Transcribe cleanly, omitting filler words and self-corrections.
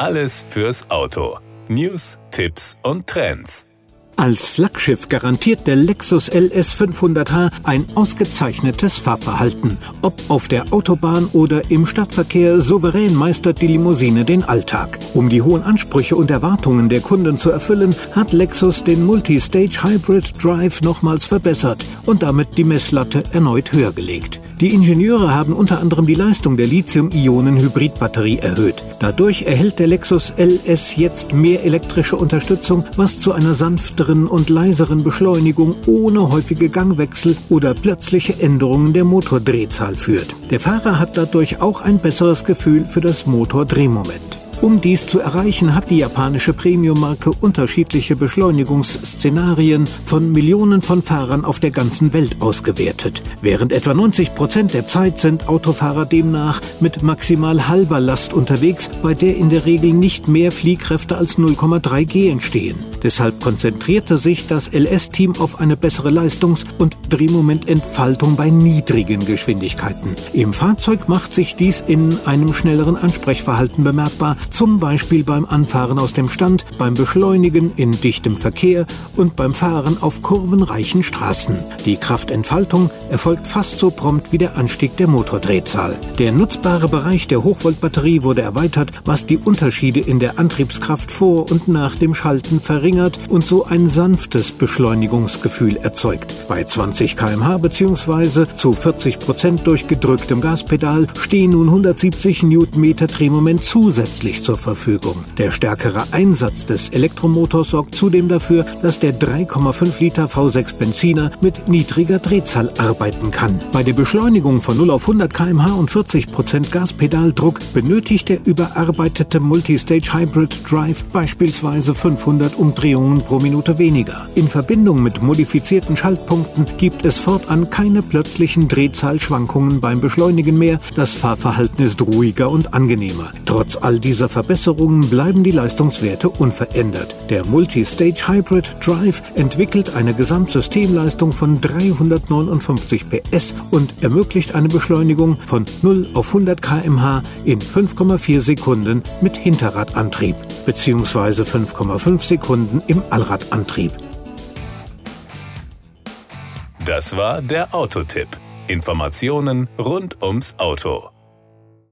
Alles fürs Auto. News, Tipps und Trends. Als Flaggschiff garantiert der Lexus LS 500h ein ausgezeichnetes Fahrverhalten. Ob auf der Autobahn oder im Stadtverkehr, souverän meistert die Limousine den Alltag. Um die hohen Ansprüche und Erwartungen der Kunden zu erfüllen, hat Lexus den Multistage Hybrid Drive nochmals verbessert und damit die Messlatte erneut höher gelegt. Die Ingenieure haben unter anderem die Leistung der Lithium-Ionen-Hybridbatterie erhöht. Dadurch erhält der Lexus LS jetzt mehr elektrische Unterstützung, was zu einer sanfteren und leiseren Beschleunigung ohne häufige Gangwechsel oder plötzliche Änderungen der Motordrehzahl führt. Der Fahrer hat dadurch auch ein besseres Gefühl für das Motordrehmoment. Um dies zu erreichen, hat die japanische Premium-Marke unterschiedliche Beschleunigungsszenarien von Millionen von Fahrern auf der ganzen Welt ausgewertet. Während etwa 90% der Zeit sind Autofahrer demnach mit maximal halber Last unterwegs, bei der in der Regel nicht mehr Fliehkräfte als 0,3 G entstehen. Deshalb konzentrierte sich das LS-Team auf eine bessere Leistungs- und Drehmomententfaltung bei niedrigen Geschwindigkeiten. Im Fahrzeug macht sich dies in einem schnelleren Ansprechverhalten bemerkbar, zum Beispiel beim Anfahren aus dem Stand, beim Beschleunigen in dichtem Verkehr und beim Fahren auf kurvenreichen Straßen. Die Kraftentfaltung erfolgt fast so prompt wie der Anstieg der Motordrehzahl. Der nutzbare Bereich der Hochvoltbatterie wurde erweitert, was die Unterschiede in der Antriebskraft vor und nach dem Schalten verringert und so ein sanftes Beschleunigungsgefühl erzeugt. Bei 20 km/h bzw. zu 40% durch gedrücktem Gaspedal stehen nun 170 Newtonmeter Drehmoment zusätzlich zur Verfügung. Der stärkere Einsatz des Elektromotors sorgt zudem dafür, dass der 3,5 Liter V6 Benziner mit niedriger Drehzahl arbeiten kann. Bei der Beschleunigung von 0 auf 100 km/h und 40% Gaspedaldruck benötigt der überarbeitete Multistage Hybrid Drive beispielsweise 500 Umdrehungen pro Minute weniger. In Verbindung mit modifizierten Schaltpunkten gibt es fortan keine plötzlichen Drehzahlschwankungen beim Beschleunigen mehr. Das Fahrverhalten ist ruhiger und angenehmer. Trotz all dieser Verbesserungen bleiben die Leistungswerte unverändert. Der Multistage Hybrid Drive entwickelt eine Gesamtsystemleistung von 359 PS und ermöglicht eine Beschleunigung von 0 auf 100 km/h in 5,4 Sekunden mit Hinterradantrieb bzw. 5,5 Sekunden im Allradantrieb. Das war der Autotipp. Informationen rund ums Auto.